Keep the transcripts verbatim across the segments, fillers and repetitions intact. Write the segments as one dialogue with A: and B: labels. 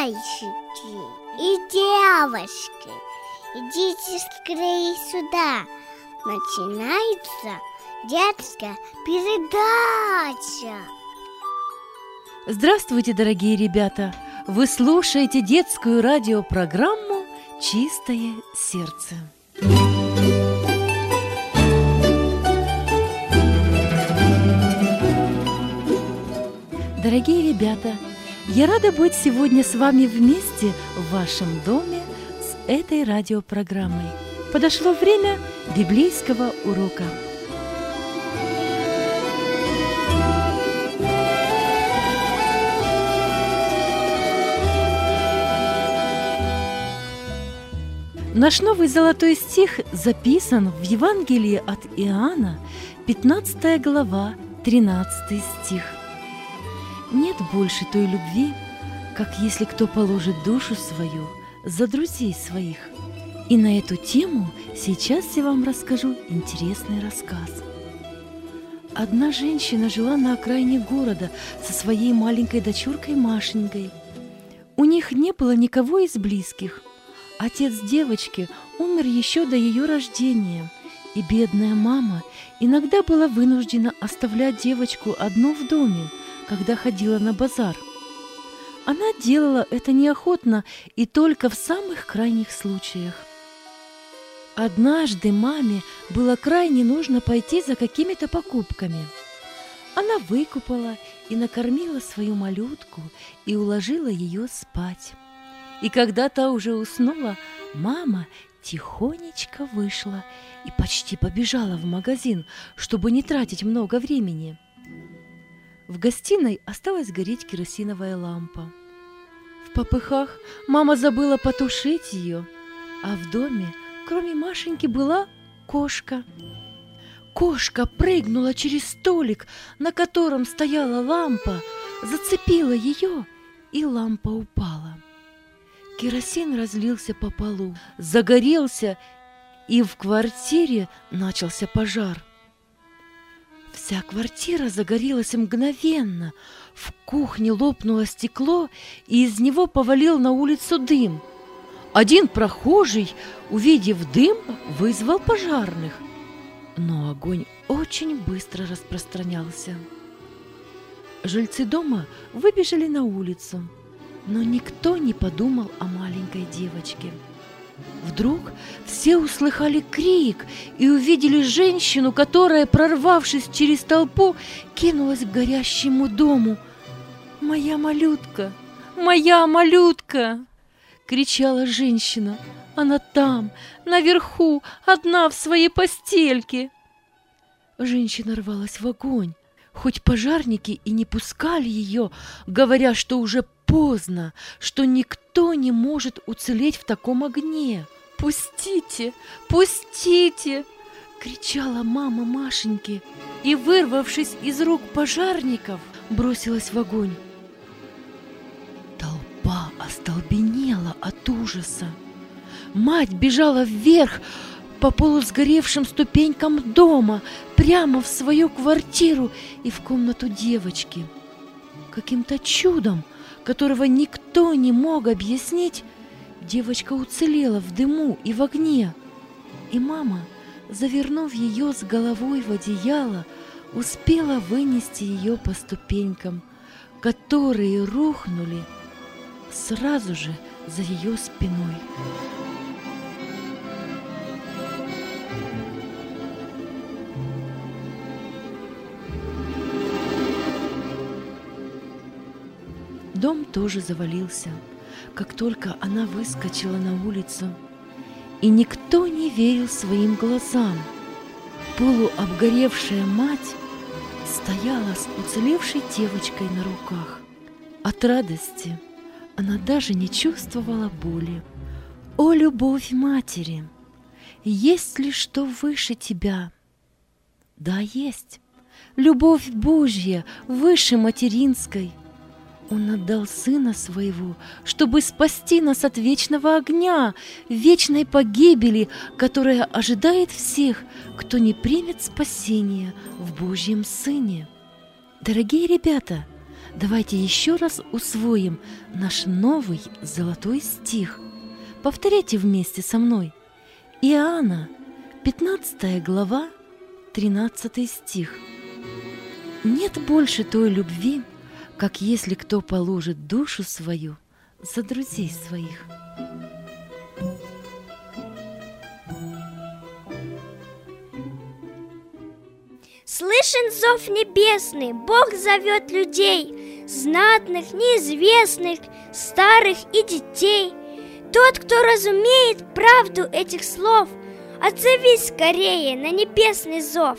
A: Мальчики и девочки, идите скорее сюда. Начинается детская передача.
B: Здравствуйте, дорогие ребята! Вы слушаете детскую радиопрограмму «Чистое сердце». Дорогие ребята, я рада быть сегодня с вами вместе в вашем доме с этой радиопрограммой. Подошло время библейского урока. Наш новый золотой стих записан в Евангелии от Иоанна, пятнадцатая глава, тринадцатый стих. Нет больше той любви, как если кто положит душу свою за друзей своих. И на эту тему сейчас я вам расскажу интересный рассказ. Одна женщина жила на окраине города со своей маленькой дочуркой Машенькой. У них не было никого из близких. Отец девочки умер еще до ее рождения, и бедная мама иногда была вынуждена оставлять девочку одну в доме, когда ходила на базар. Она делала это неохотно и только в самых крайних случаях. Однажды маме было крайне нужно пойти за какими-то покупками. Она выкупала и накормила свою малютку и уложила ее спать. И когда та уже уснула, мама тихонечко вышла и почти побежала в магазин, чтобы не тратить много времени. В гостиной осталась гореть керосиновая лампа. В попыхах мама забыла потушить ее, а в доме, кроме Машеньки, была кошка. Кошка прыгнула через столик, на котором стояла лампа, зацепила ее, и лампа упала. Керосин разлился по полу, загорелся, и в квартире начался пожар. Вся квартира загорелась мгновенно. В кухне лопнуло стекло, и из него повалил на улицу дым. Один прохожий, увидев дым, вызвал пожарных. Но огонь очень быстро распространялся. Жильцы дома выбежали на улицу, но никто не подумал о маленькой девочке. Вдруг все услыхали крик и увидели женщину, которая, прорвавшись через толпу, кинулась к горящему дому. «Моя малютка! Моя малютка!» — кричала женщина. «Она там, наверху, одна в своей постельке!» Женщина рвалась в огонь, хоть пожарники и не пускали ее, говоря, что уже поздно, что никто не может уцелеть в таком огне. «Пустите! Пустите!» — кричала мама Машеньки и, вырвавшись из рук пожарников, бросилась в огонь. Толпа остолбенела от ужаса. Мать бежала вверх по полусгоревшим ступенькам дома, прямо в свою квартиру и в комнату девочки. Каким-то чудом, которого никто не мог объяснить, девочка уцелела в дыму и в огне. И мама, завернув ее с головой в одеяло, успела вынести ее по ступенькам, которые рухнули сразу же за ее спиной. Дом тоже завалился, как только она выскочила на улицу. И никто не верил своим глазам. Полуобгоревшая мать стояла с уцелевшей девочкой на руках. От радости она даже не чувствовала боли. О, любовь матери! Есть ли что выше тебя? Да, есть. Любовь Божья выше материнской. Он отдал Сына Своего, чтобы спасти нас от вечного огня, вечной погибели, которая ожидает всех, кто не примет спасения в Божьем Сыне. Дорогие ребята, давайте еще раз усвоим наш новый золотой стих. Повторяйте вместе со мной. Иоанна, пятнадцатая глава, тринадцатый стих. Нет больше той любви, как если кто положит душу свою за друзей своих.
A: Слышен зов небесный, Бог зовет людей, знатных, неизвестных, старых и детей. Тот, кто разумеет правду этих слов, отзовись скорее на небесный зов.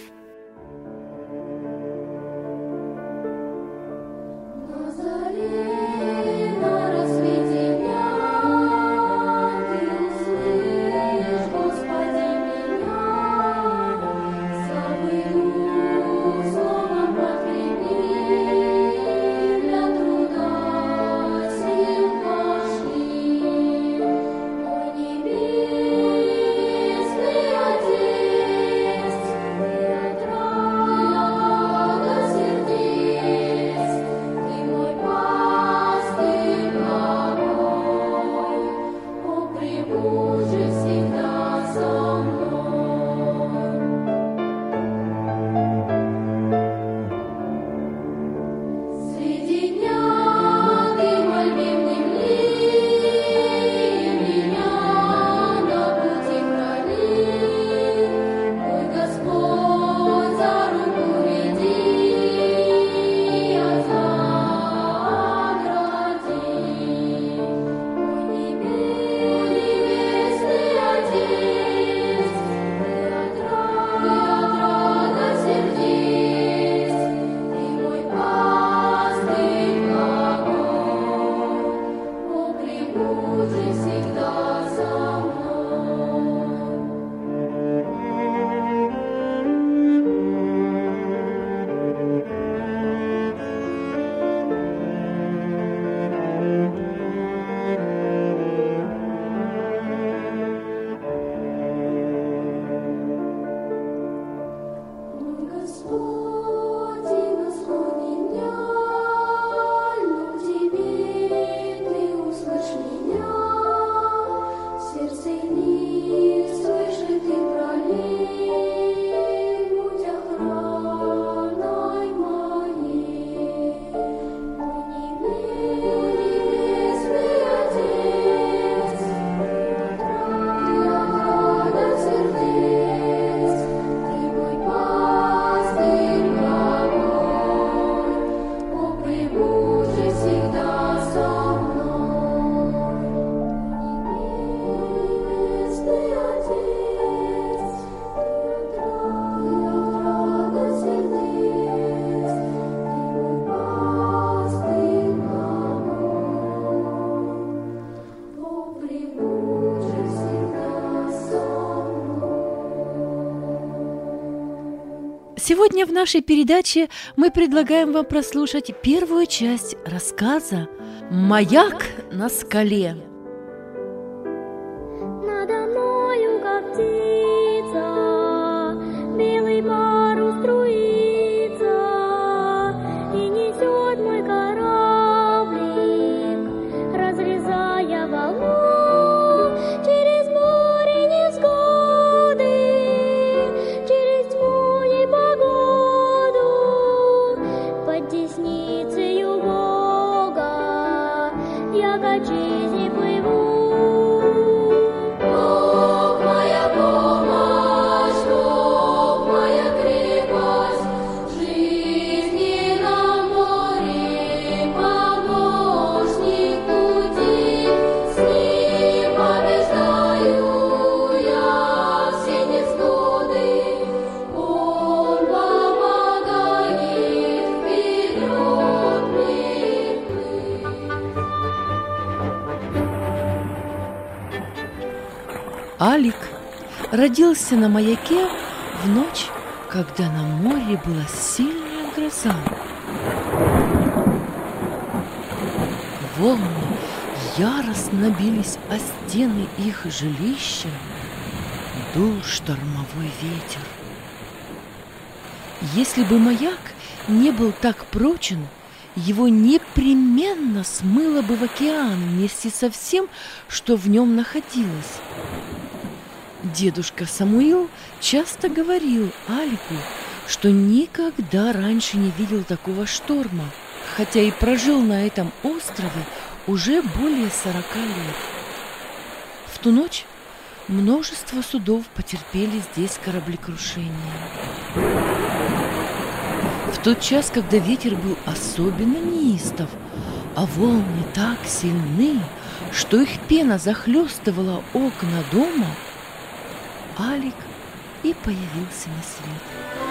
B: Сегодня в нашей передаче мы предлагаем вам прослушать первую часть рассказа «Маяк на скале».
C: Надо мною, как птица, белый парус струится, и несет мой кораблик, разрезая волну через море невзгоды, через тьму непогоду, под десницею Бога я к отчизне плыву.
B: Алик родился на маяке в ночь, когда на море была сильная гроза. Волны яростно бились о стены их жилища, дул штормовой ветер. Если бы маяк не был так прочен, его непременно смыло бы в океан вместе со всем, что в нем находилось. Дедушка Самуил часто говорил Алику, что никогда раньше не видел такого шторма, хотя и прожил на этом острове уже более сорока лет. В ту ночь множество судов потерпели здесь кораблекрушение. В тот час, когда ветер был особенно неистов, а волны так сильны, что их пена захлестывала окна дома, Алик и появился на свет.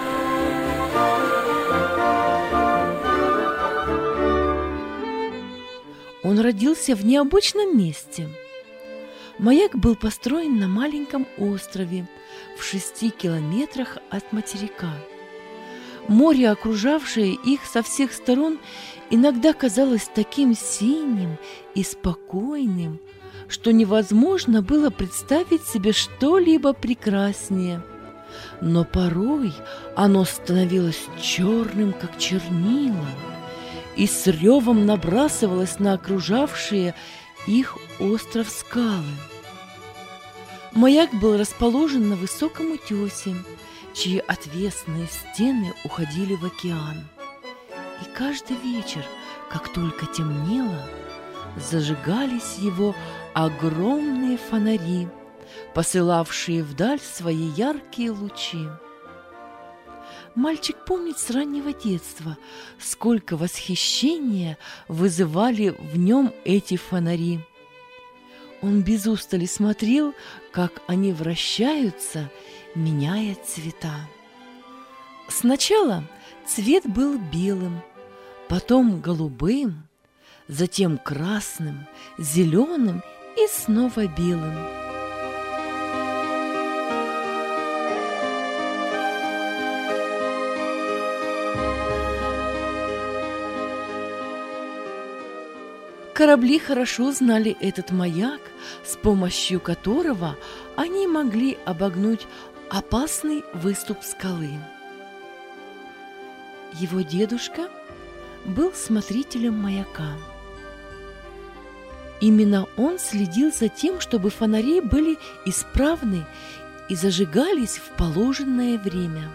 B: Он родился в необычном месте. Маяк был построен на маленьком острове в шести километрах от материка. Море, окружавшее их со всех сторон, иногда казалось таким синим и спокойным, что невозможно было представить себе что-либо прекраснее. Но порой оно становилось черным, как чернила, и с ревом набрасывалось на окружавшие их остров скалы. Маяк был расположен на высоком утесе, чьи отвесные стены уходили в океан. И каждый вечер, как только темнело, зажигались его огромные фонари, посылавшие вдаль свои яркие лучи. Мальчик помнит с раннего детства, сколько восхищения вызывали в нем эти фонари. Он без устали смотрел, как они вращаются, меняя цвета. Сначала цвет был белым, потом голубым, затем красным, зеленым и снова белым. Корабли хорошо знали этот маяк, с помощью которого они могли обогнуть опасный выступ скалы. Его дедушка был смотрителем маяка. Именно он следил за тем, чтобы фонари были исправны и зажигались в положенное время.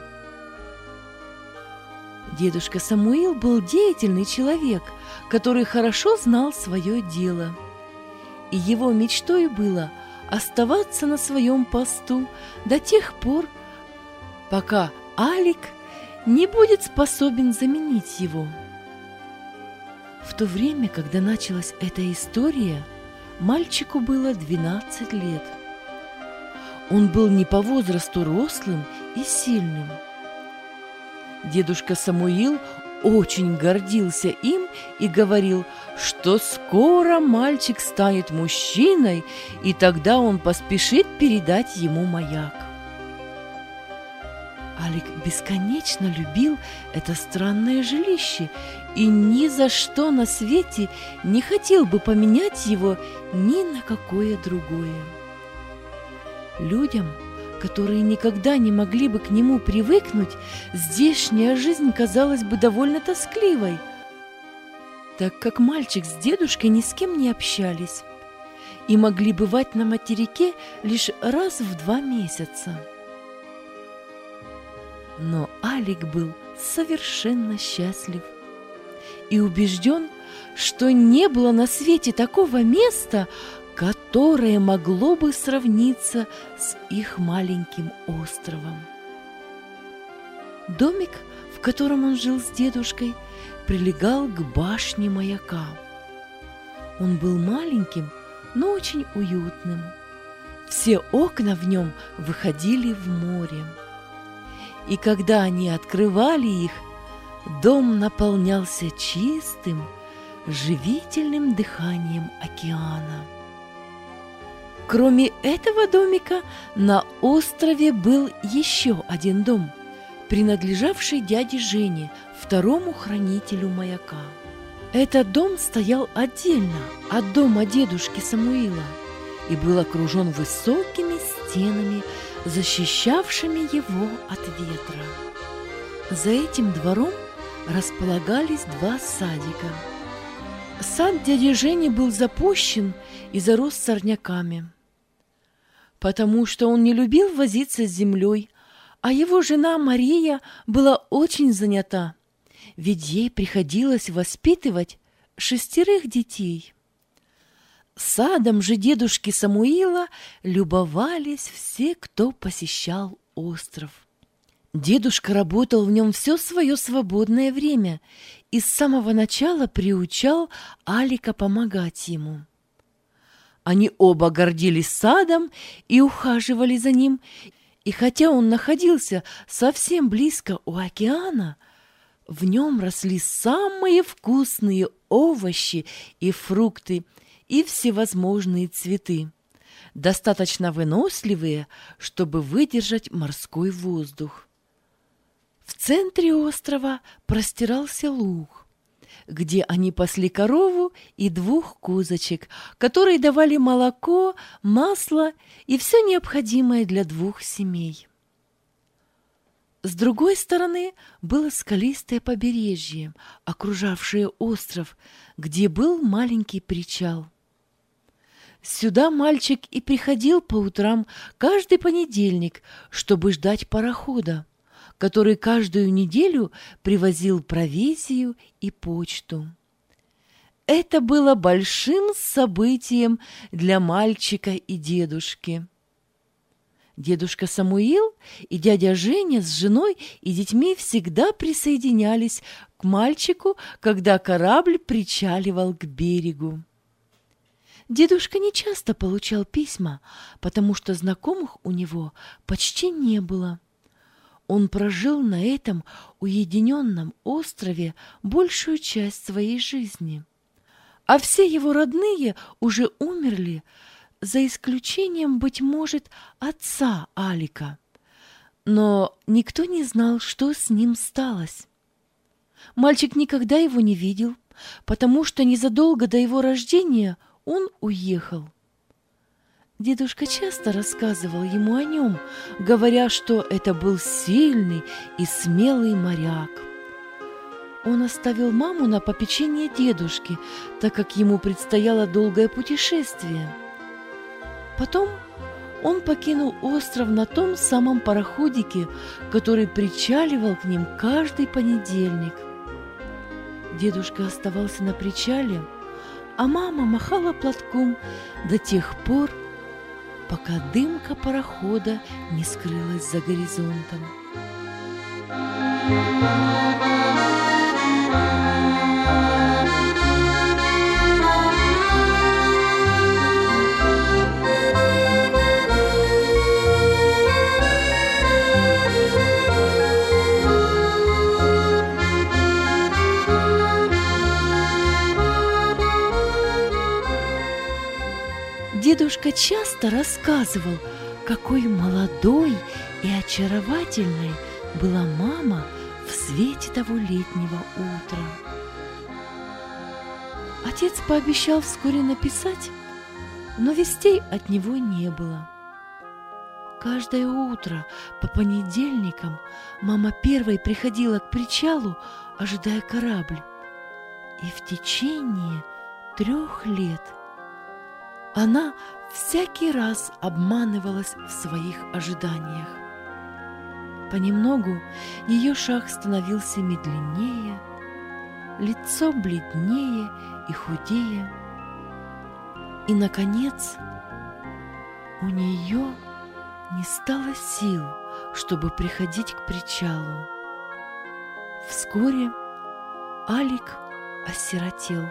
B: Дедушка Самуил был деятельный человек, который хорошо знал свое дело. И его мечтой было оставаться на своем посту до тех пор, пока Алик не будет способен заменить его. В то время, когда началась эта история, мальчику было двенадцать лет. Он был не по возрасту рослым и сильным. Дедушка Самуил очень гордился им и говорил, что скоро мальчик станет мужчиной, и тогда он поспешит передать ему маяк. Алик бесконечно любил это странное жилище и ни за что на свете не хотел бы поменять его ни на какое другое. Людям, которые никогда не могли бы к нему привыкнуть, здешняя жизнь казалась бы довольно тоскливой, так как мальчик с дедушкой ни с кем не общались и могли бывать на материке лишь раз в два месяца. Но Алик был совершенно счастлив и убежден, что не было на свете такого места, которое могло бы сравниться с их маленьким островом. Домик, в котором он жил с дедушкой, прилегал к башне маяка. Он был маленьким, но очень уютным. Все окна в нем выходили в море. И когда они открывали их, дом наполнялся чистым, живительным дыханием океана. Кроме этого домика, на острове был еще один дом, принадлежавший дяде Жене, второму хранителю маяка. Этот дом стоял отдельно от дома дедушки Самуила и был окружен высокими стенами, защищавшими его от ветра. За этим двором располагались два садика. Сад дяди Жени был запущен и зарос сорняками, потому что он не любил возиться с землей, а его жена Мария была очень занята, ведь ей приходилось воспитывать шестерых детей. Садом же дедушки Самуила любовались все, кто посещал остров. Дедушка работал в нем все свое свободное время и с самого начала приучал Алика помогать ему. Они оба гордились садом и ухаживали за ним, и хотя он находился совсем близко у океана, в нем росли самые вкусные овощи и фрукты и всевозможные цветы, достаточно выносливые, чтобы выдержать морской воздух. В центре острова простирался луг, где они пасли корову и двух козочек, которые давали молоко, масло и все необходимое для двух семей. С другой стороны было скалистое побережье, окружавшее остров, где был маленький причал. Сюда мальчик и приходил по утрам каждый понедельник, чтобы ждать парохода, который каждую неделю привозил провизию и почту. Это было большим событием для мальчика и дедушки. Дедушка Самуил и дядя Женя с женой и детьми всегда присоединялись к мальчику, когда корабль причаливал к берегу. Дедушка нечасто получал письма, потому что знакомых у него почти не было. Он прожил на этом уединенном острове большую часть своей жизни, а все его родные уже умерли, за исключением, быть может, отца Алика. Но никто не знал, что с ним сталось. Мальчик никогда его не видел, потому что незадолго до его рождения он уехал. Дедушка часто рассказывал ему о нем, говоря, что это был сильный и смелый моряк. Он оставил маму на попечение дедушки, так как ему предстояло долгое путешествие. Потом он покинул остров на том самом пароходике, который причаливал к ним каждый понедельник. Дедушка оставался на причале, а мама махала платком до тех пор, пока дымка парохода не скрылась за горизонтом. Дедушка часто рассказывал, какой молодой и очаровательной была мама в свете того летнего утра. Отец пообещал вскоре написать, но вестей от него не было. Каждое утро по понедельникам мама первой приходила к причалу, ожидая корабль, и в течение трех лет она всякий раз обманывалась в своих ожиданиях. Понемногу ее шаг становился медленнее, лицо бледнее и худее, и, наконец, у нее не стало сил, чтобы приходить к причалу. Вскоре Алик осиротел.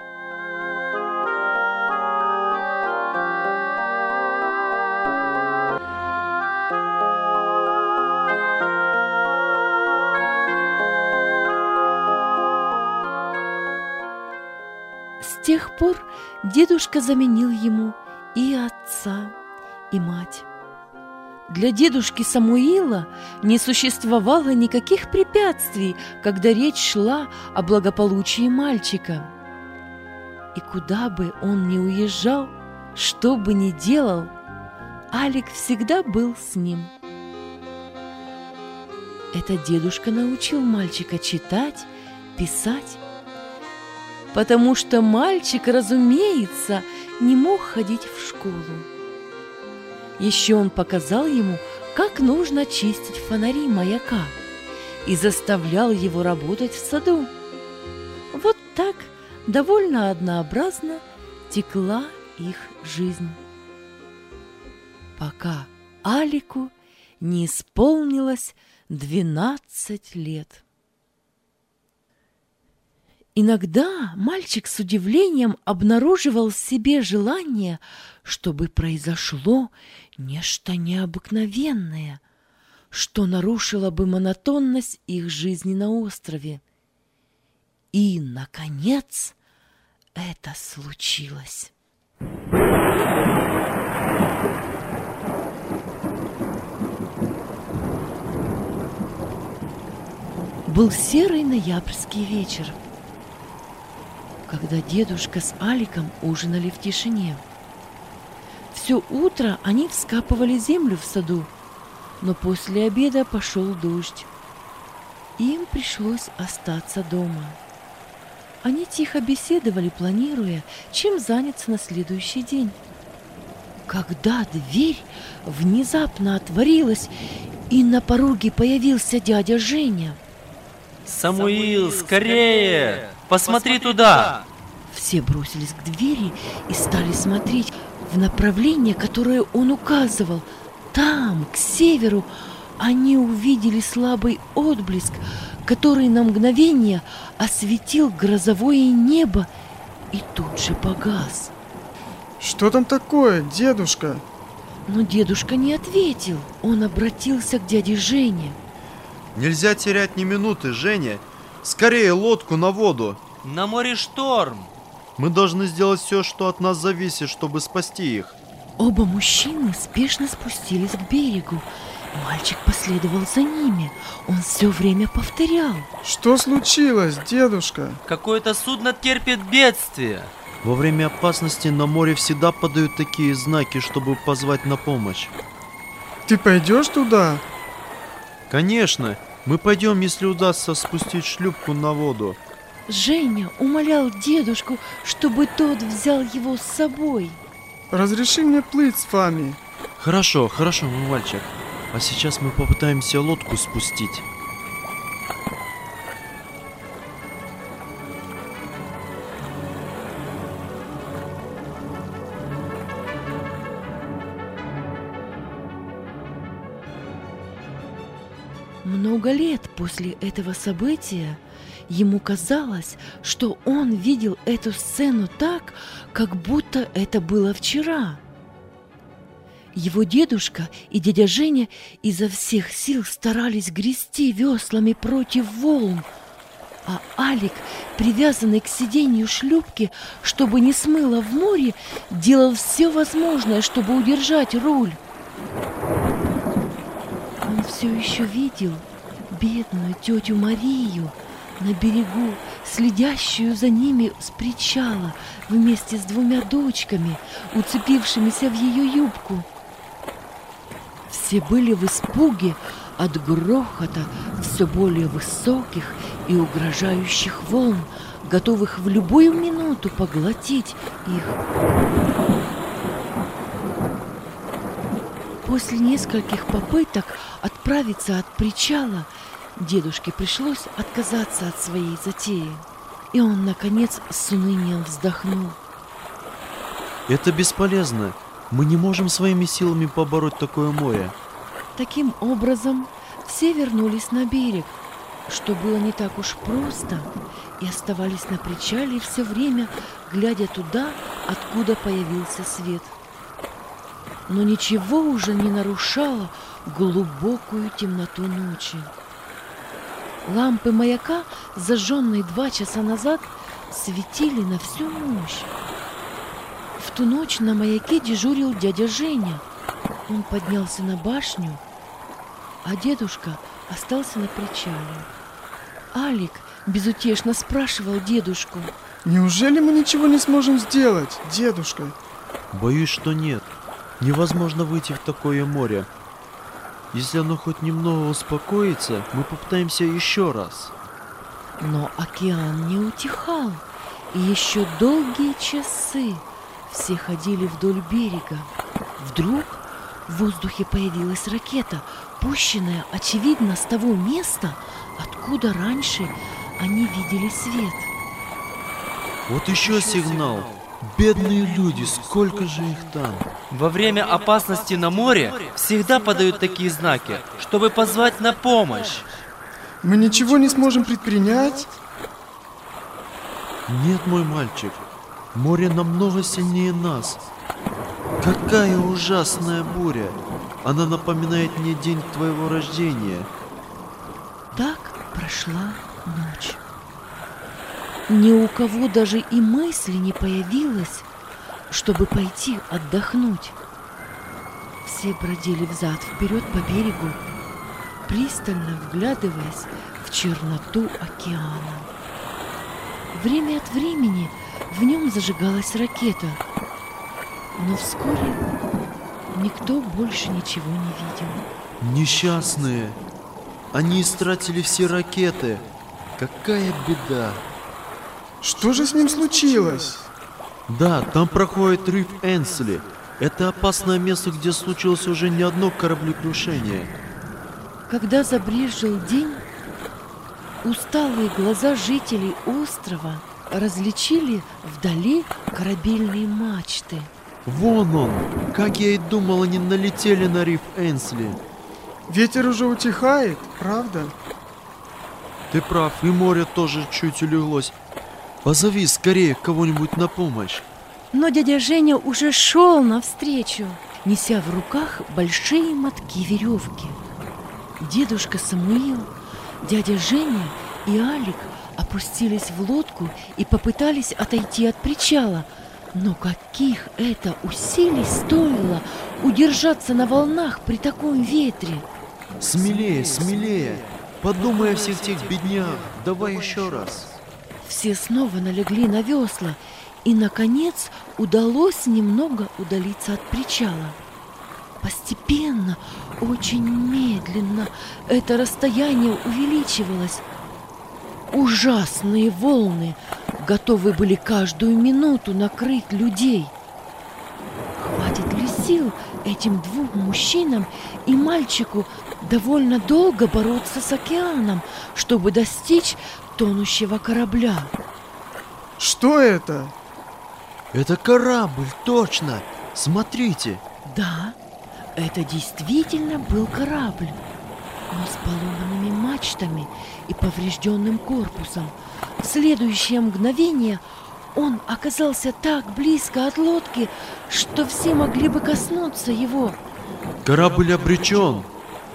B: С тех пор дедушка заменил ему и отца, и мать. Для дедушки Самуила не существовало никаких препятствий, когда речь шла о благополучии мальчика. И куда бы он ни уезжал, что бы ни делал, Алик всегда был с ним. Это дедушка научил мальчика читать писать, потому что мальчик, разумеется, не мог ходить в школу. Еще он показал ему, как нужно чистить фонари маяка, и заставлял его работать в саду. Вот так довольно однообразно текла их жизнь, пока Алику не исполнилось двенадцать лет. Иногда мальчик с удивлением обнаруживал в себе желание, чтобы произошло нечто необыкновенное, что нарушило бы монотонность их жизни на острове. И, наконец, это случилось. Был серый ноябрьский вечер, когда дедушка с Аликом ужинали в тишине. Все утро они вскапывали землю в саду, но после обеда пошел дождь. Им пришлось остаться дома. Они тихо беседовали, планируя, чем заняться на следующий день. Когда дверь внезапно отворилась, и на пороге появился дядя Женя.
D: «Самуил, скорее! Посмотри туда!»
B: Все бросились к двери и стали смотреть в направление, которое он указывал. Там, к северу, они увидели слабый отблеск, который на мгновение осветил грозовое небо и тут же погас.
E: Что там такое, дедушка?
B: Но дедушка не ответил. Он обратился к дяде Жене.
F: Нельзя терять ни минуты, Женя. Скорее лодку на воду.
D: На море шторм.
F: Мы должны сделать все, что от нас зависит, чтобы спасти их.
B: Оба мужчины спешно спустились к берегу. Мальчик последовал за ними. Он все время повторял.
E: Что случилось, дедушка?
D: Какое-то судно терпит бедствие.
F: Во время опасности на море всегда подают такие знаки, чтобы позвать на помощь.
E: Ты пойдешь туда?
F: Конечно, мы пойдем, если удастся спустить шлюпку на воду.
B: Женя умолял дедушку, чтобы тот взял его с собой.
E: Разреши мне плыть с вами.
F: Хорошо, хорошо, мой мальчик. А сейчас мы попытаемся лодку спустить.
B: Много лет после этого события ему казалось, что он видел эту сцену так, как будто это было вчера. Его дедушка и дядя Женя изо всех сил старались грести веслами против волн, а Алик, привязанный к сиденью шлюпки, чтобы не смыло в море, делал все возможное, чтобы удержать руль. Он все еще видел бедную тетю Марию на берегу, следящую за ними с причала вместе с двумя дочками, уцепившимися в ее юбку. Все были в испуге от грохота все более высоких и угрожающих волн, готовых в любую минуту поглотить их. После нескольких попыток отправиться от причала, дедушке пришлось отказаться от своей затеи. И он, наконец, с унынием вздохнул.
F: Это бесполезно. Мы не можем своими силами побороть такое море.
B: Таким образом, все вернулись на берег, что было не так уж просто, и оставались на причале все время, глядя туда, откуда появился свет. Но ничего уже не нарушало глубокую темноту ночи. Лампы маяка, зажженные два часа назад, светили на всю мощь. В ту ночь на маяке дежурил дядя Женя. Он поднялся на башню, а дедушка остался на причале. Алик безутешно спрашивал дедушку.
E: Неужели мы ничего не сможем сделать, дедушка?
F: Боюсь, что нет. Невозможно выйти в такое море. Если оно хоть немного успокоится, мы попытаемся еще раз.
B: Но океан не утихал, и еще долгие часы все ходили вдоль берега. Вдруг в воздухе появилась ракета, пущенная, очевидно, с того места, откуда раньше они видели свет.
F: Вот еще сигнал. Бедные люди, сколько же их там?
D: Во время опасности на море всегда подают такие знаки, чтобы позвать на помощь.
E: Мы ничего не сможем предпринять?
F: Нет, мой мальчик, море намного сильнее нас. Какая ужасная буря! Она напоминает мне день твоего рождения.
B: Так прошла ночь. Ни у кого даже и мысли не появилось, чтобы пойти отдохнуть. Все бродили взад-вперед по берегу, пристально вглядываясь в черноту океана. Время от времени в нем зажигалась ракета, но вскоре никто больше ничего не видел.
F: Несчастные! Они истратили все ракеты. Какая беда!
E: Что же с ним случилось?
F: Да, там проходит риф Энсли. Это опасное место, где случилось уже не одно кораблекрушение.
B: Когда забрезжил день, усталые глаза жителей острова различили вдали корабельные мачты.
F: Вон он! Как я и думал, они налетели на риф Энсли.
E: Ветер уже утихает, правда?
F: Ты прав, и море тоже чуть улеглось. Позови скорее кого-нибудь на помощь.
B: Но дядя Женя уже шел навстречу, неся в руках большие мотки веревки. Дедушка Самуил, дядя Женя и Алик опустились в лодку и попытались отойти от причала. Но каких это усилий стоило удержаться на волнах при таком ветре?
F: Смелее, смелее. Подумай о всех тех беднях. Давай еще раз.
B: Все снова налегли на весла, и, наконец, удалось немного удалиться от причала. Постепенно, очень медленно, это расстояние увеличивалось. Ужасные волны готовы были каждую минуту накрыть людей. Хватит ли сил этим двум мужчинам и мальчику довольно долго бороться с океаном, чтобы достичь тонущего корабля?
E: Что это?
F: Это корабль, точно! Смотрите!
B: Да, это действительно был корабль, но с поломанными мачтами и поврежденным корпусом. В следующее мгновение он оказался так близко от лодки, что все могли бы коснуться его.
F: Корабль обречен!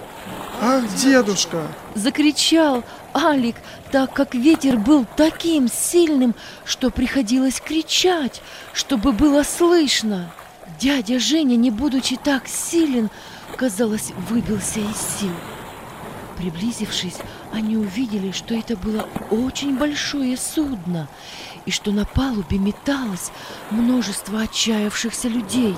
E: Ах, дедушка!
B: Закричал Алик, так как ветер был таким сильным, что приходилось кричать, чтобы было слышно. Дядя Женя, не будучи так силен, казалось, выбился из сил. Приблизившись, они увидели, что это было очень большое судно, и что на палубе металось множество отчаявшихся людей.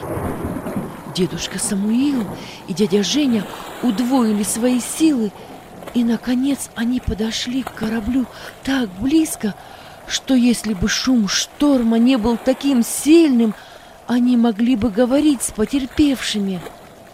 B: Дедушка Самуил и дядя Женя удвоили свои силы, и, наконец, они подошли к кораблю так близко, что если бы шум шторма не был таким сильным, они могли бы говорить с потерпевшими.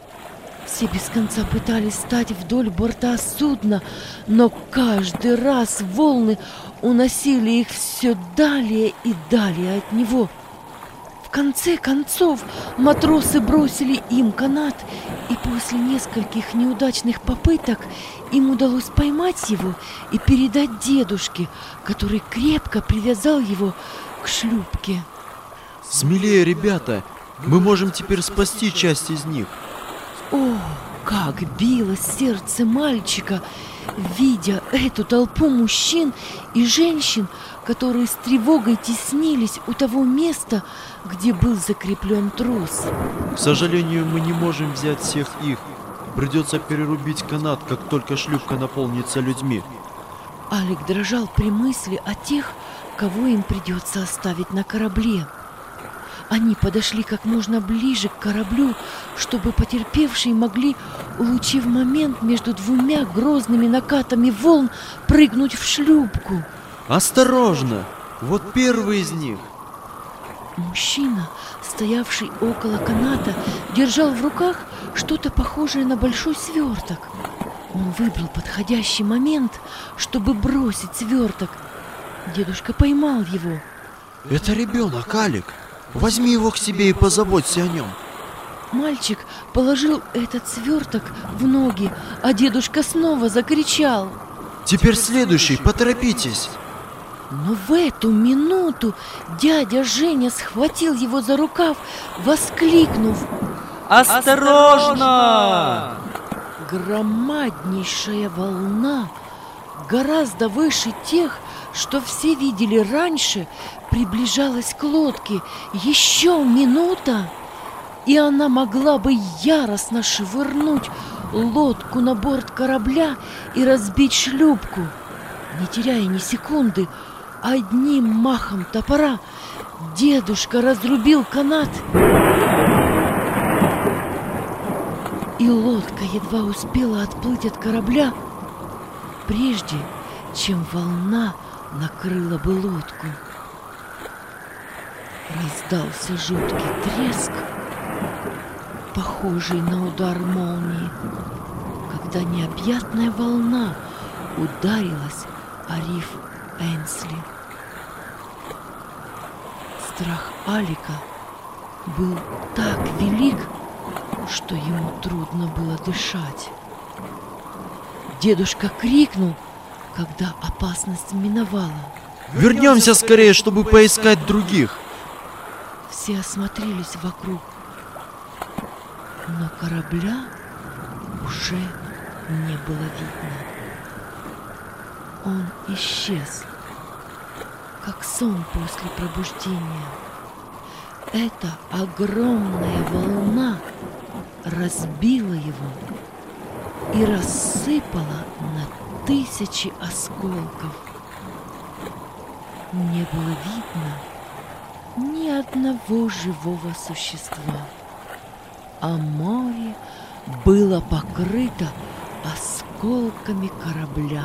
B: Все без конца пытались стать вдоль борта судна, но каждый раз волны уносили их все далее и далее от него. В конце концов матросы бросили им канат, и после нескольких неудачных попыток им удалось поймать его и передать дедушке, который крепко привязал его к шлюпке.
F: Смелее, ребята! Мы можем теперь спасти часть из них.
B: О, как билось сердце мальчика, видя эту толпу мужчин и женщин, которые с тревогой теснились у того места, где был закреплен трос.
F: К сожалению, мы не можем взять всех их. Придется перерубить канат, как только шлюпка наполнится людьми.
B: Алик дрожал при мысли о тех, кого им придется оставить на корабле. Они подошли как можно ближе к кораблю, чтобы потерпевшие могли, улучив момент между двумя грозными накатами волн, прыгнуть в шлюпку.
F: Осторожно! Вот первый из них.
B: Мужчина, стоявший около каната, держал в руках что-то похожее на большой сверток. Он выбрал подходящий момент, чтобы бросить сверток. Дедушка поймал его.
F: Это ребенок, Алик. Возьми его к себе и позаботься о нем.
B: Мальчик положил этот сверток в ноги, а дедушка снова закричал.
F: Теперь следующий, поторопитесь.
B: Но в эту минуту дядя Женя схватил его за рукав, воскликнув:
D: Осторожно!
B: Громаднейшая волна, гораздо выше тех, что все видели раньше, приближалась к лодке. Еще минута, и она могла бы яростно швырнуть лодку на борт корабля и разбить шлюпку. Не теряя ни секунды, одним махом топора дедушка разрубил канат, и лодка едва успела отплыть от корабля, прежде чем волна накрыла бы лодку. Раздался жуткий треск, похожий на удар молнии, когда необъятная волна ударилась о риф Энсли. Страх Алика был так велик, что ему трудно было дышать. Дедушка крикнул, когда опасность миновала.
F: Вернемся скорее, чтобы поискать других.
B: Все осмотрелись вокруг, но корабля уже не было видно. Он исчез, как сон после пробуждения. Эта огромная волна разбила его и рассыпала на тысячи осколков. Не было видно ни одного живого существа, а море было покрыто осколками корабля.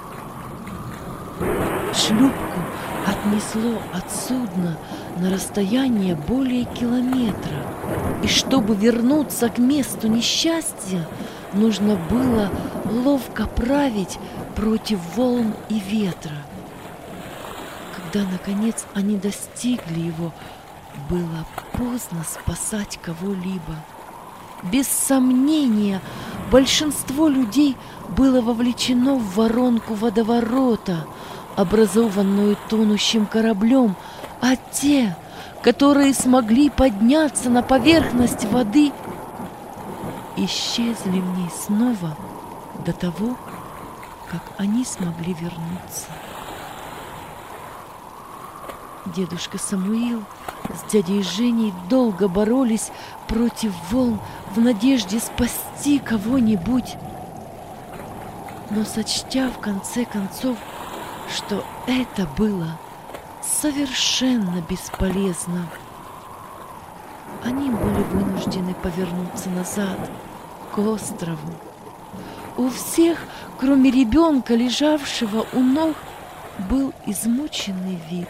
B: Шлюпку отнесло от судна на расстояние более километра, и чтобы вернуться к месту несчастья, нужно было ловко править против волн и ветра. Когда, наконец, они достигли его, было поздно спасать кого-либо. Без сомнения, большинство людей было вовлечено в воронку водоворота, образованную тонущим кораблем, а те, которые смогли подняться на поверхность воды, исчезли в ней снова до того, как они смогли вернуться. Дедушка Самуил с дядей Женей долго боролись против волн в надежде спасти кого-нибудь, но сочтя в конце концов, что это было совершенно бесполезно, они были вынуждены повернуться назад, к острову. У всех, кроме ребенка, лежавшего у ног, был измученный вид.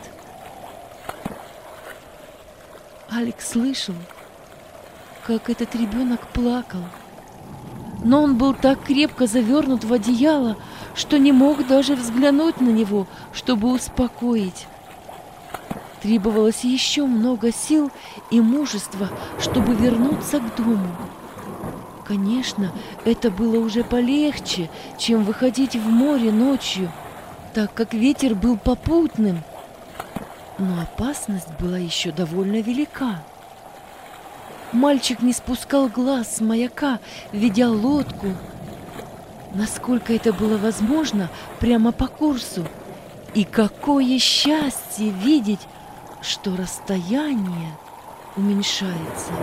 B: Алик слышал, как этот ребенок плакал, но он был так крепко завернут в одеяло, что не мог даже взглянуть на него, чтобы успокоить. Требовалось еще много сил и мужества, чтобы вернуться к дому. Конечно, это было уже полегче, чем выходить в море ночью, так как ветер был попутным. Но опасность была еще довольно велика. Мальчик не спускал глаз с маяка, ведя лодку, насколько это было возможно, прямо по курсу. И какое счастье видеть, что расстояние уменьшается.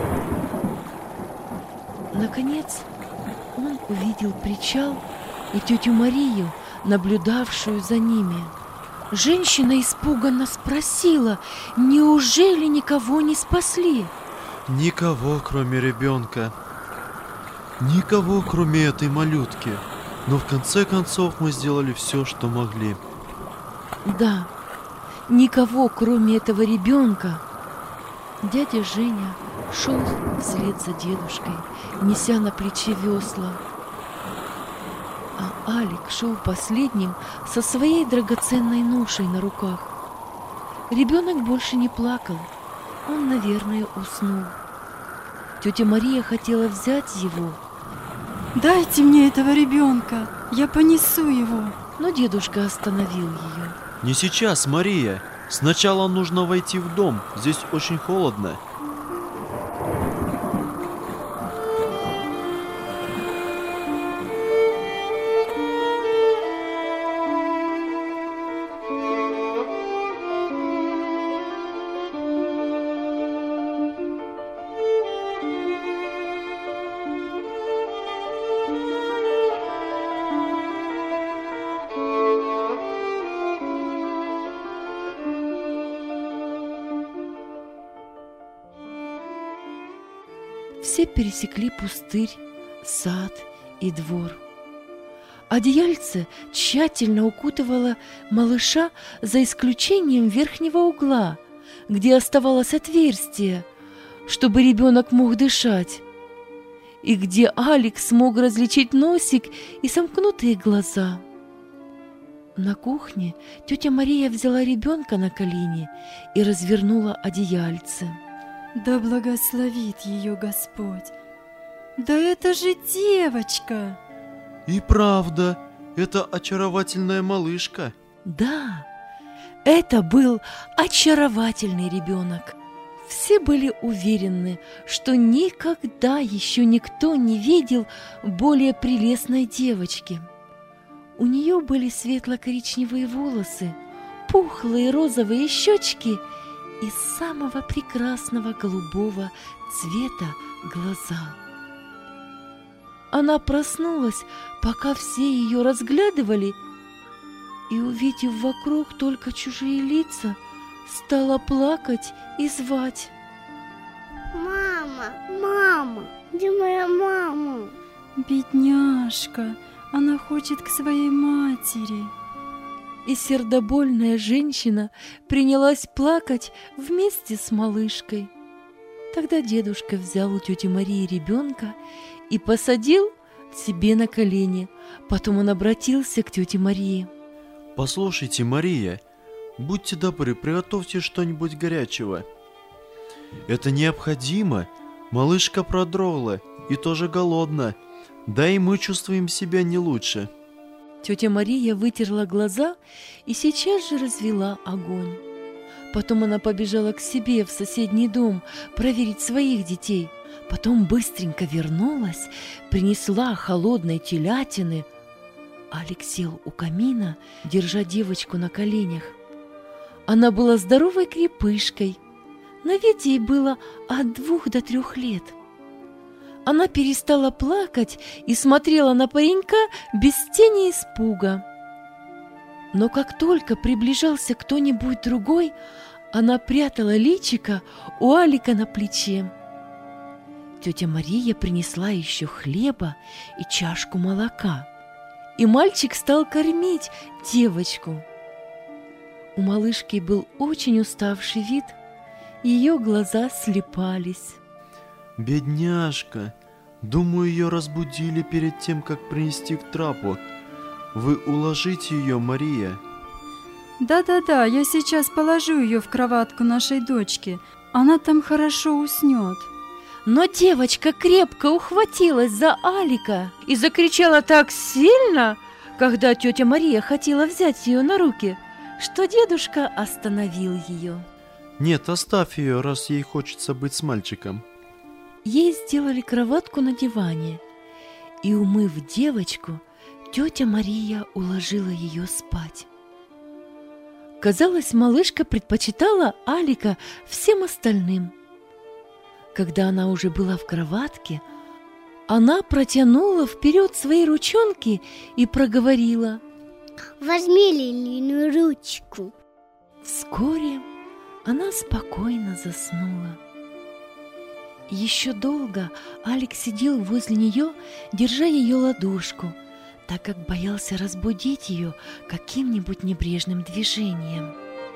B: Наконец, он увидел причал и тетю Марию, наблюдавшую за ними. Женщина испуганно спросила, неужели никого не спасли?
F: Никого, кроме ребенка. Никого, кроме этой малютки. Но в конце концов мы сделали все, что могли.
B: Да, никого, кроме этого ребенка. Дядя Женя шел вслед за дедушкой, неся на плече весла. А Алик шел последним со своей драгоценной ношей на руках. Ребенок больше не плакал, он, наверное, уснул. Тетя Мария хотела взять его.
G: «Дайте мне этого ребенка, я понесу его!»
B: Но дедушка остановил ее.
F: Не сейчас, Мария. Сначала нужно войти в дом. Здесь очень холодно.
B: Все пересекли пустырь, сад и двор. Одеяльце тщательно укутывало малыша за исключением верхнего угла, где оставалось отверстие, чтобы ребенок мог дышать, и где Алик смог различить носик и сомкнутые глаза. На кухне тетя Мария взяла ребенка на колени и развернула одеяльце.
G: Да благословит ее Господь! Да это же девочка!
F: И правда, это очаровательная малышка.
B: Да, это был очаровательный ребенок. Все были уверены, что никогда еще никто не видел более прелестной девочки. У нее были светло-коричневые волосы, пухлые розовые щечки и самого прекрасного голубого цвета глаза. Она проснулась, пока все ее разглядывали, и, увидев вокруг только чужие лица, стала плакать и звать.
A: Мама, мама, где моя мама?
G: Бедняжка, она хочет к своей матери.
B: И сердобольная женщина принялась плакать вместе с малышкой. Тогда дедушка взял у тети Марии ребенка и посадил себе на колени. Потом он обратился к тете Марии.
F: Послушайте, Мария, будьте добры, приготовьте что-нибудь горячего. Это необходимо. Малышка продрогла и тоже голодна. Да и мы чувствуем себя не лучше.
B: Тетя Мария вытерла глаза и сейчас же развела огонь. Потом она побежала к себе в соседний дом проверить своих детей. Потом быстренько вернулась, принесла холодной телятины. Алик сел у камина, держа девочку на коленях. Она была здоровой крепышкой. На вид ей было от двух до трех лет. Она перестала плакать и смотрела на паренька без тени испуга. Но как только приближался кто-нибудь другой, она прятала личико у Алика на плече. Тетя Мария принесла еще хлеба и чашку молока, и мальчик стал кормить девочку. У малышки был очень уставший вид, ее глаза слепались.
F: Бедняжка, думаю, ее разбудили перед тем, как принести к трапу. Вы уложите ее, Мария?
G: Да-да-да, я сейчас положу ее в кроватку нашей дочки. Она там хорошо уснет.
B: Но девочка крепко ухватилась за Алика и закричала так сильно, когда тетя Мария хотела взять ее на руки, что дедушка остановил ее.
F: Нет, оставь ее, раз ей хочется быть с мальчиком.
B: Ей сделали кроватку на диване, и, умыв девочку, тетя Мария уложила ее спать. Казалось, малышка предпочитала Алика всем остальным. Когда она уже была в кроватке, она протянула вперед свои ручонки и проговорила:
A: Возьми Лилину ручку.
B: Вскоре она спокойно заснула. Еще долго Алик сидел возле нее, держа ее ладошку, так как боялся разбудить ее каким-нибудь небрежным движением.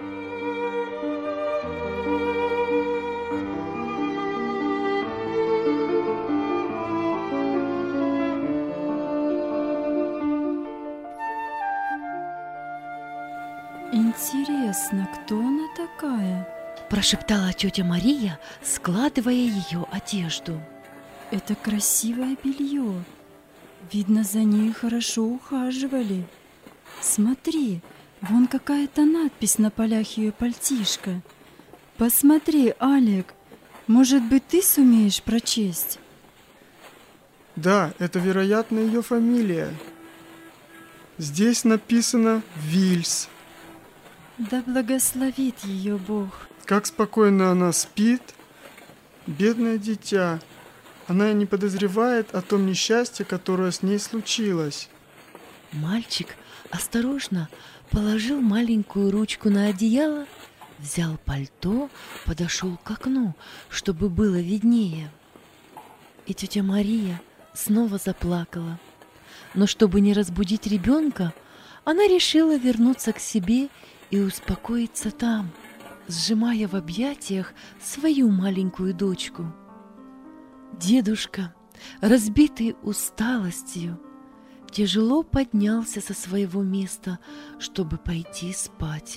G: Интересно, кто она такая?
B: Прошептала тетя Мария, складывая ее одежду.
G: Это красивое белье. Видно, за ней хорошо ухаживали. Смотри, вон какая-то надпись на полях ее пальтишка. Посмотри, Алик, может быть, ты сумеешь прочесть?
E: Да, это, вероятно, ее фамилия. Здесь написано «Вильс».
G: Да благословит ее Бог.
E: Как спокойно она спит. Бедное дитя. Она и не подозревает о том несчастье, которое с ней случилось.
B: Мальчик осторожно положил маленькую ручку на одеяло, взял пальто, подошел к окну, чтобы было виднее. И тетя Мария снова заплакала. Но чтобы не разбудить ребенка, она решила вернуться к себе и успокоиться там, сжимая в объятиях свою маленькую дочку. Дедушка, разбитый усталостью, тяжело поднялся со своего места, чтобы пойти спать.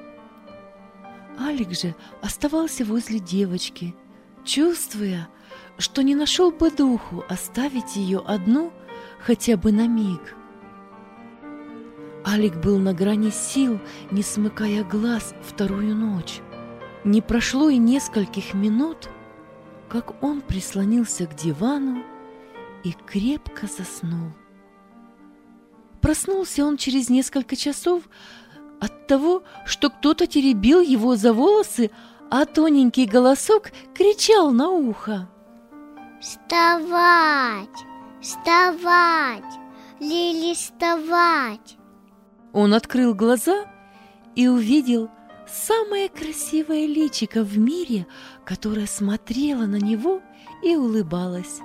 B: Алик же оставался возле девочки, чувствуя, что не нашел бы духу оставить ее одну хотя бы на миг. Алик был на грани сил, не смыкая глаз вторую ночь. Не прошло и нескольких минут, как он прислонился к дивану и крепко заснул. Проснулся он через несколько часов от того, что кто-то теребил его за волосы, а тоненький голосок кричал на ухо:
A: «Вставать! Вставать! Лили, вставать!»
B: Он открыл глаза и увидел самое красивое личико в мире, которое смотрело на него и улыбалось.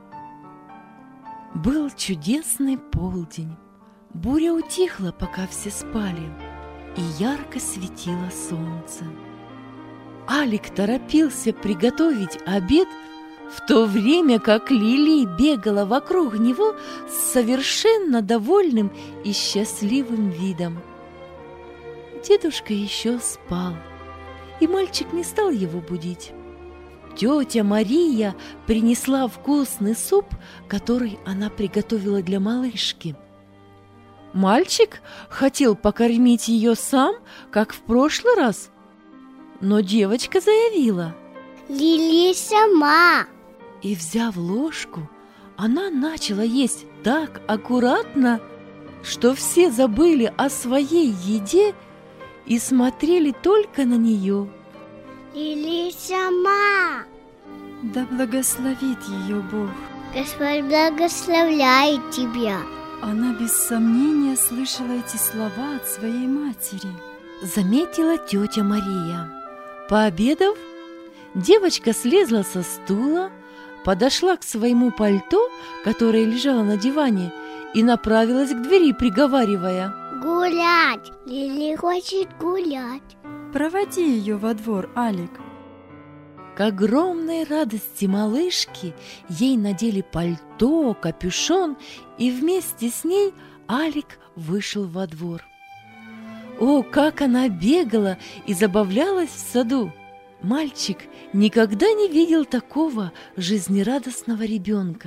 B: Был чудесный полдень. Буря утихла, пока все спали, и ярко светило солнце. Алик торопился приготовить обед, в то время как Лили бегала вокруг него с совершенно довольным и счастливым видом. Дедушка еще спал, и мальчик не стал его будить. Тетя Мария принесла вкусный суп, который она приготовила для малышки. Мальчик хотел покормить ее сам, как в прошлый раз, но девочка заявила:
A: Лили сама.
B: И, взяв ложку, она начала есть так аккуратно, что все забыли о своей еде и смотрели только на нее.
A: Лили сама.
G: Да благословит ее Бог.
A: Господь благословляет тебя.
G: Она без сомнения слышала эти слова от своей матери.
B: Заметила тетя Мария. Пообедав, девочка слезла со стула, подошла к своему пальто, которое лежало на диване, и направилась к двери, приговаривая:
A: Гулять. Лили хочет гулять.
G: Проводи ее во двор, Алик.
B: К огромной радости малышки ей надели пальто, капюшон, и вместе с ней Алик вышел во двор. О, как она бегала и забавлялась в саду! Мальчик никогда не видел такого жизнерадостного ребенка.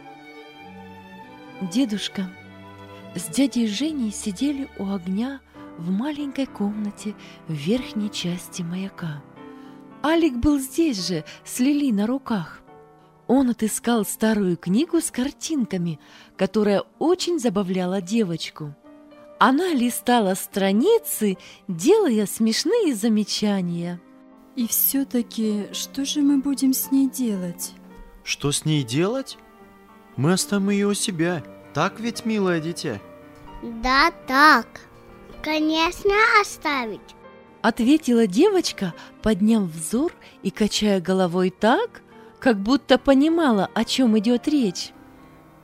B: Дедушка с дядей Женей сидели у огня в маленькой комнате в верхней части маяка. Алик был здесь же, с Лили на руках. Он отыскал старую книгу с картинками, которая очень забавляла девочку. Она листала страницы, делая смешные замечания.
G: И все-таки, что же мы будем с ней делать?
F: Что с ней делать? Мы оставим ее у себя. Так ведь, милое дитя?
A: Да, так. Конечно, оставить.
B: Ответила девочка, подняв взор и качая головой так, как будто понимала, о чем идет речь.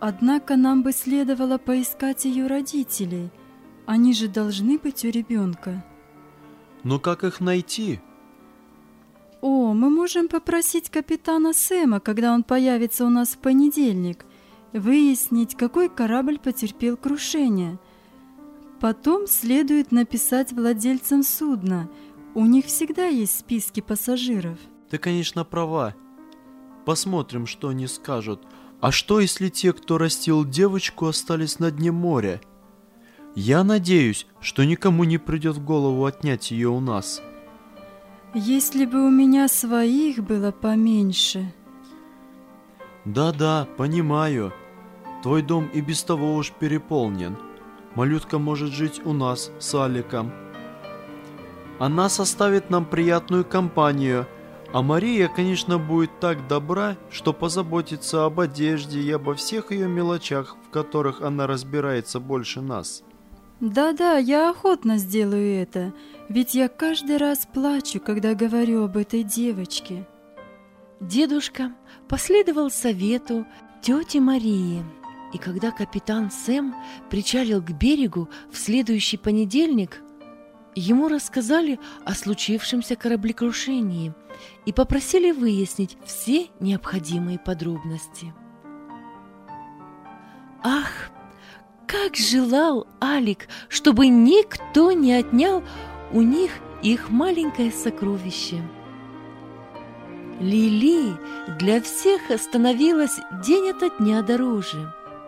G: Однако нам бы следовало поискать ее родителей. Они же должны быть у ребенка.
F: Но как их найти?
G: О, мы можем попросить капитана Сэма, когда он появится у нас в понедельник, выяснить, какой корабль потерпел крушение. Потом следует написать владельцам судна. У них всегда есть списки пассажиров.
F: Ты, конечно, права. Посмотрим, что они скажут. А что, если те, кто растил девочку, остались на дне моря? Я надеюсь, что никому не придет в голову отнять ее у нас.
G: Если бы у меня своих было поменьше.
F: Да-да, понимаю. Твой дом и без того уж переполнен. Малютка может жить у нас с Аликом. Она составит нам приятную компанию, а Мария, конечно, будет так добра, что позаботится об одежде и обо всех ее мелочах, в которых она разбирается больше нас.
G: Да-да, я охотно сделаю это, ведь я каждый раз плачу, когда говорю об этой девочке.
B: Дедушка последовал совету тети Марии, и когда капитан Сэм причалил к берегу в следующий понедельник, ему рассказали о случившемся кораблекрушении и попросили выяснить все необходимые подробности. Ах, как желал Алик, чтобы никто не отнял у них их маленькое сокровище. Лили для всех становилась день ото дня дороже.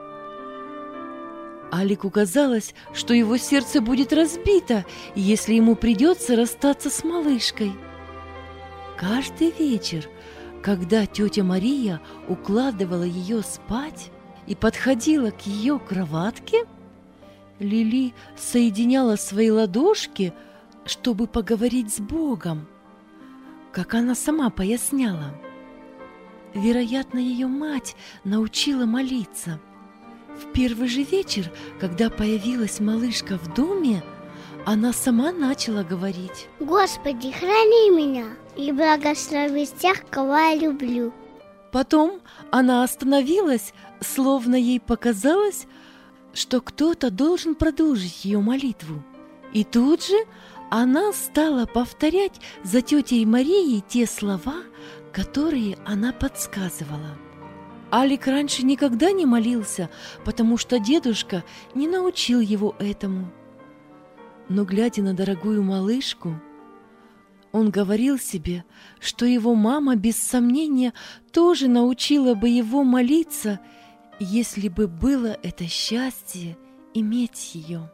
B: Алику казалось, что его сердце будет разбито, если ему придется расстаться с малышкой. Каждый вечер, когда тетя Мария укладывала ее спать и подходила к ее кроватке, Лили соединяла свои ладошки, чтобы поговорить с Богом, как она сама поясняла. Вероятно, ее мать научила молиться. В первый же вечер, когда появилась малышка в доме, она сама начала говорить:
A: Господи, храни меня и благослови тех, кого я люблю.
B: Потом она остановилась, словно ей показалось, что кто-то должен продолжить ее молитву. И тут же она стала повторять за тетей Марией те слова, которые она подсказывала. Алик раньше никогда не молился, потому что дедушка не научил его этому. Но, глядя на дорогую малышку, он говорил себе, что его мама, без сомнения, тоже научила бы его молиться, если бы было это счастье иметь ее.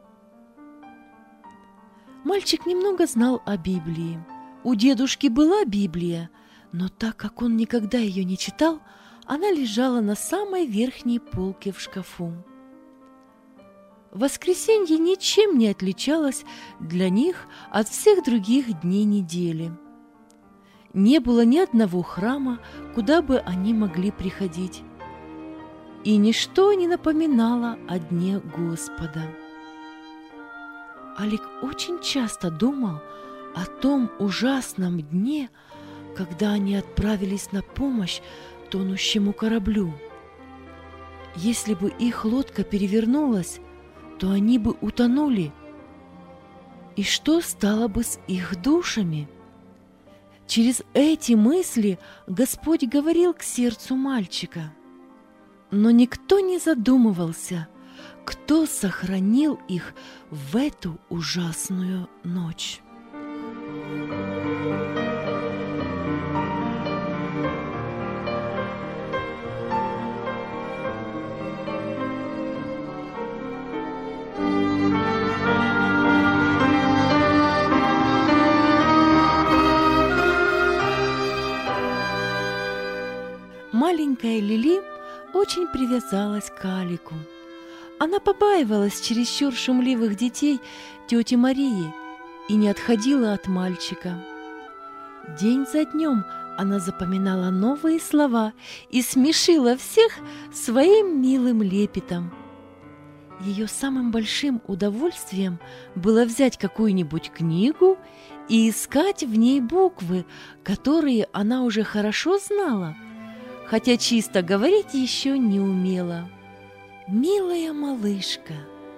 B: Мальчик немного знал о Библии. У дедушки была Библия, но так как он никогда ее не читал, она лежала на самой верхней полке в шкафу. Воскресенье ничем не отличалось для них от всех других дней недели. Не было ни одного храма, куда бы они могли приходить, и ничто не напоминало о дне Господа. Алик очень часто думал о том ужасном дне, когда они отправились на помощь тонущему кораблю. Если бы их лодка перевернулась, то они бы утонули. И что стало бы с их душами? Через эти мысли Господь говорил к сердцу мальчика. Но никто не задумывался, кто сохранил их в эту ужасную ночь. Маленькая Лили очень привязалась к Алику. Она побаивалась чересчур шумливых детей тети Марии и не отходила от мальчика. День за днем она запоминала новые слова и смешила всех своим милым лепетом. Ее самым большим удовольствием было взять какую-нибудь книгу и искать в ней буквы, которые она уже хорошо знала, хотя чисто говорить еще не умела. Милая малышка.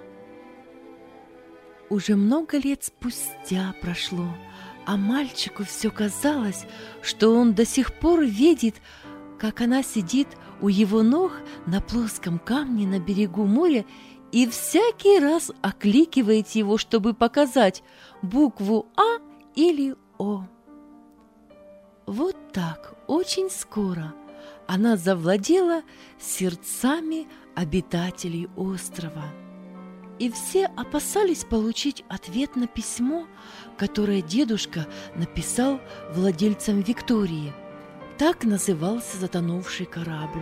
B: Уже много лет спустя прошло, а мальчику все казалось, что он до сих пор видит, как она сидит у его ног на плоском камне на берегу моря и всякий раз окликивает его, чтобы показать букву А или О. Вот так очень скоро она завладела сердцами обитателей острова. И все опасались получить ответ на письмо, которое дедушка написал владельцам Виктории. Так назывался затонувший корабль.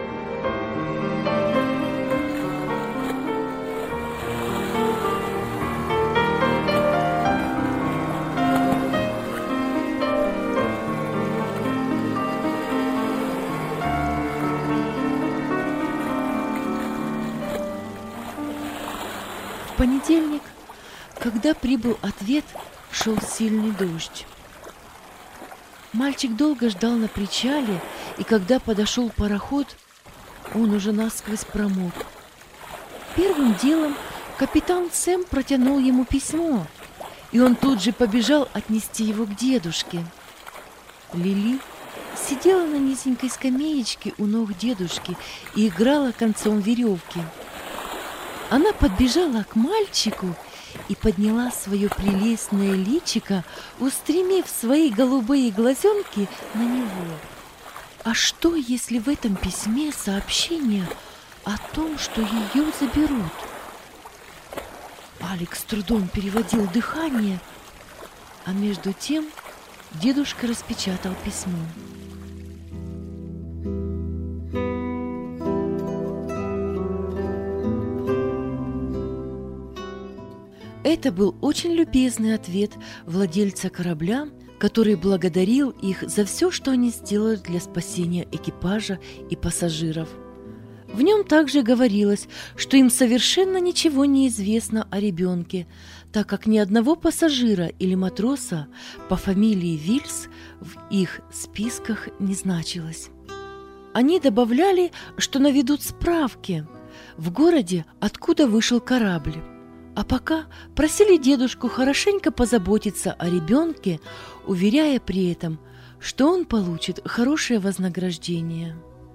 B: В понедельник, когда прибыл ответ, шел сильный дождь. Мальчик долго ждал на причале, и когда подошел пароход, он уже насквозь промок. Первым делом капитан Сэм протянул ему письмо, и он тут же побежал отнести его к дедушке. Лили сидела на низенькой скамеечке у ног дедушки и играла концом веревки. Она подбежала к мальчику и подняла свое прелестное личико, устремив свои голубые глазенки на него. А что, если в этом письме сообщение о том, что ее заберут? Алекс с трудом переводил дыхание, а между тем дедушка распечатал письмо. Это был очень любезный ответ владельца корабля, который благодарил их за все, что они сделали для спасения экипажа и пассажиров. В нем также говорилось, что им совершенно ничего не известно о ребенке, так как ни одного пассажира или матроса по фамилии Вильс в их списках не значилось. Они добавляли, что наведут справки в городе, откуда вышел корабль. А пока просили дедушку хорошенько позаботиться о ребенке, уверяя при этом, что он получит хорошее вознаграждение.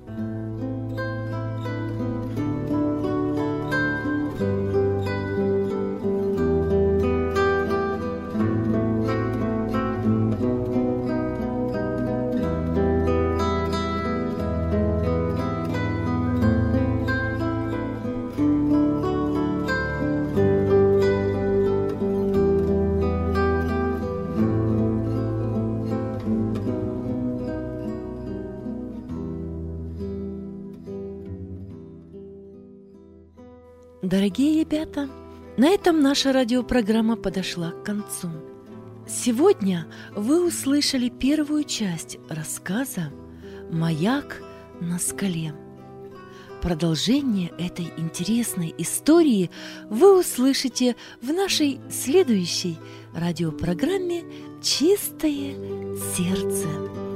B: Дорогие ребята, на этом наша радиопрограмма подошла к концу. Сегодня вы услышали первую часть рассказа «Маяк на скале». Продолжение этой интересной истории вы услышите в нашей следующей радиопрограмме «Чистое сердце».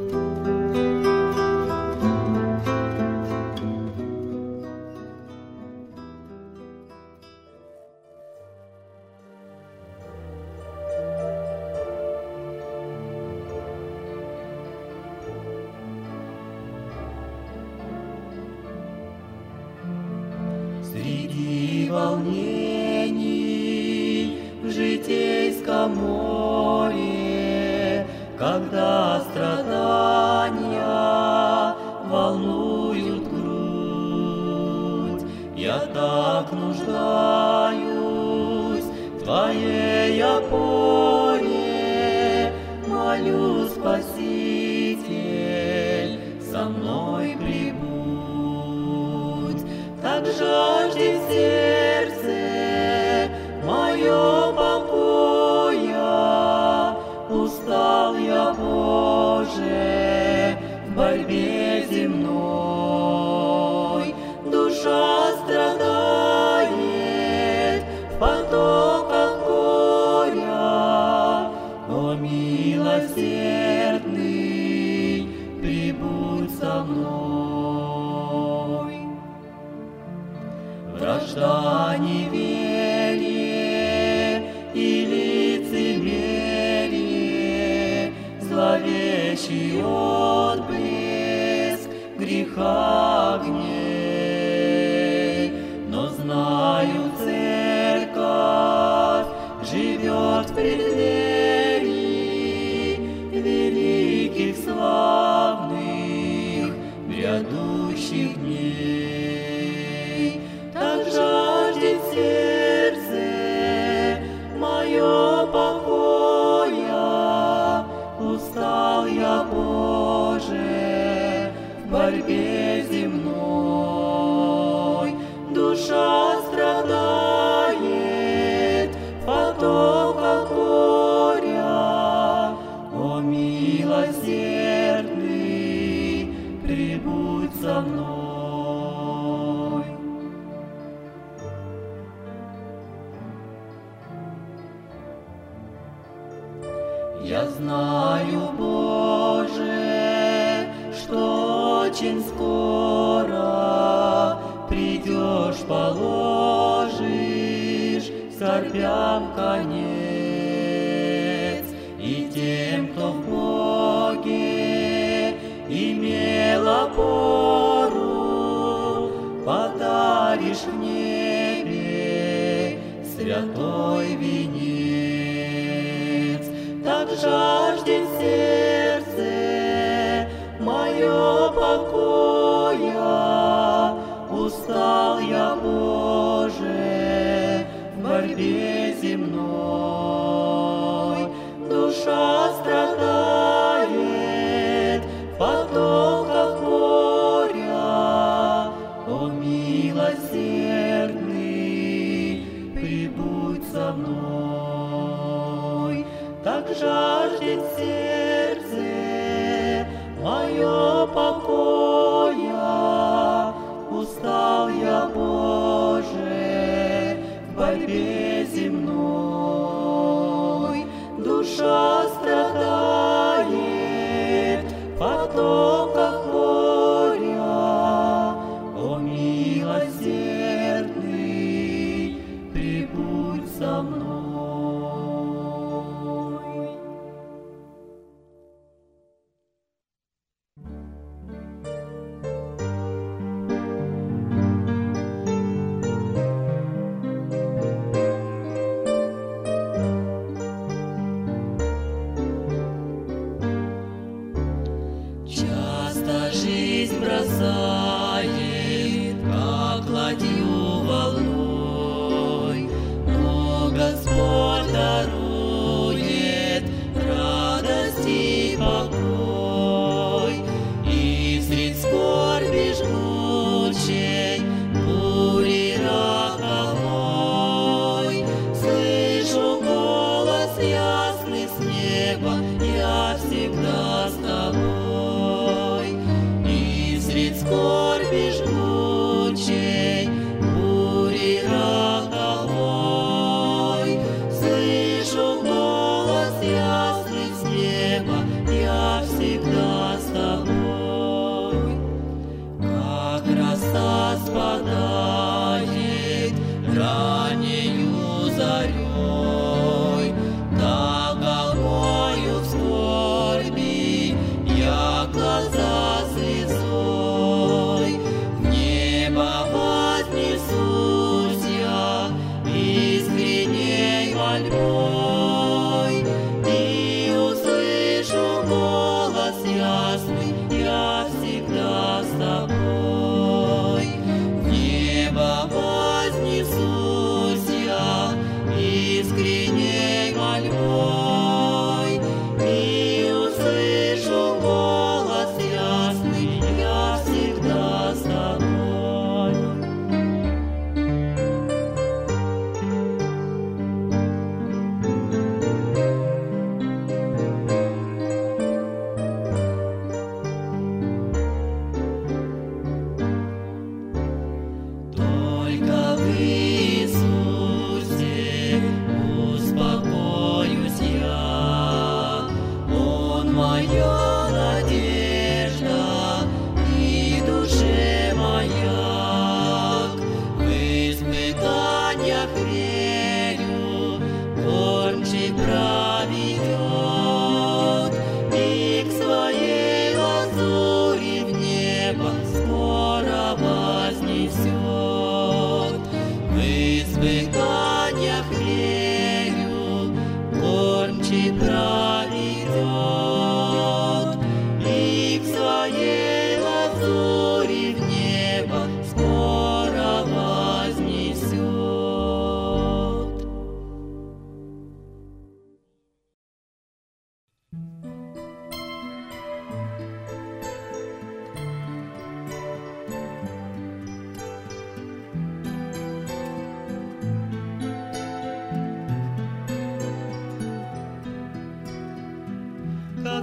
H: Среди волнений в житейском море, когда страдания волнуют грудь, я так нуждаюсь в Твоей опоре, молю, Спаситель, со мной прибудь. Так жаждет сердце мое покоя, устал я, Боже, в борьбе земной. Душа страдает в потоках горя, о милосердный, прибудь со мной. горячий отблеск греха огней. Но знаю, церковь живет в преддверии великих славных грядущих дней. Так жаждет сердце мое покоя, устал я, Боже, в борьбе земной. Душа страдает в потоках горя, о милосердный, прибудь со мной. Я знаю, Боже, что очень скоро придешь, положишь скорбям конец, и тем, кто в Боге имел опору, подаришь в небе святой венец. Так жаждет сердце мое покоя, устал я, Боже, в борьбе земной. Душа страдает в потоках горя, о милосердный, прибудь со мной. Так жаждет сердце мое покоя, устал я, Боже, в борьбе земной. Душа страдает в потоках горя, о милосердный, прибудь со мной. Часто жизнь бросает, как ладью волной, но Господь дарует радость и покой. И средь скорби жгучей, бури роковой, слышу голос ясный с неба: я всегда с тобой. И средь скорби жгучей, бури роковой, слышу голос ясный с неба: я всегда с тобой. Как роса спадает раннею зарей, так голмою в скорби я глаза слезой. В небо вознесусь я искренней мольбой, и услышу голос ясный: я всегда с тобой. В небо вознесусь я искренней мольбой, и услышу голос ясный: я всегда с тобой. Только в Иисусе успокоюсь я, Он моя надежда и душе маяк. В испытаниях верю, кормчий проведет, и к своей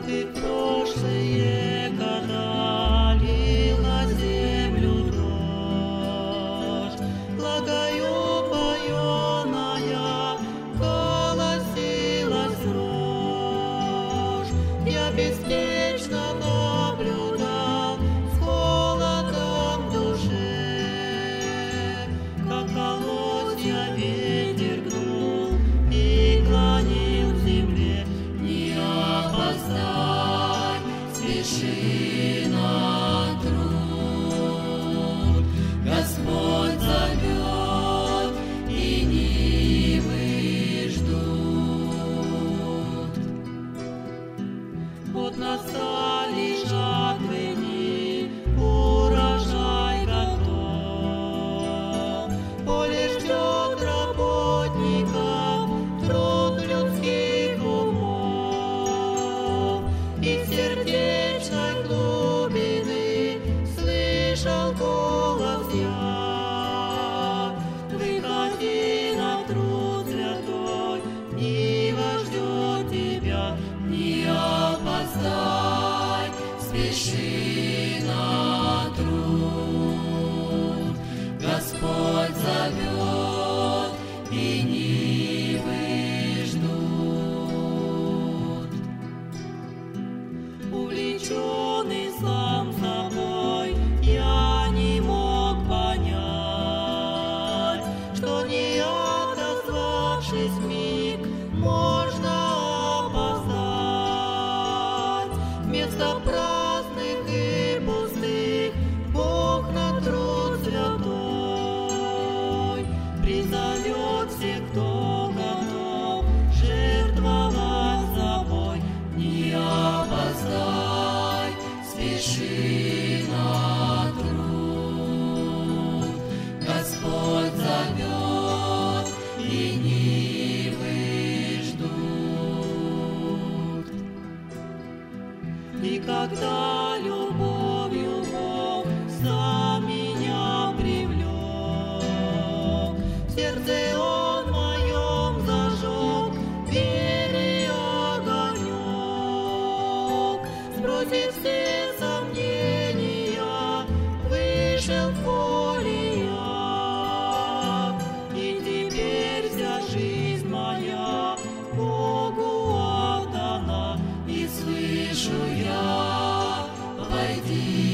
H: как и в прошлые года, лил на землю дождь. Благою поеная колосилась рожь. Я беспечно наблюдал с холодом в душе, как колосья ветер гнул и клонил к земле. Не опоздай, спеши на труд. Господь зовет, и нивы ждут. Вот настали жатвы дни, урожай готов. Поле ждет работников, труд людских умов. Из сердечной глубины слышал голос я: выходи на труд святой, нива ждет тебя. Не опоздай, спеши на труд. Господь зовет, и нивы ждут. Увлеченный сам собой, я не мог понять, что не отозвавшись миг, можно опоздать. Вместо праздных и пустых Бог на труд святой призовет всех, кто готов жертвовать собой. Не опоздай, спеши на труд. Господь зовет, и нивы ждут. И когда любовью Бог сам меня привлек, в сердце Он моем зажег веры огонек. Сбросив все сомнения, вышел в поле я, и теперь вся жизнь моя Богу отдана. И слышу я: войди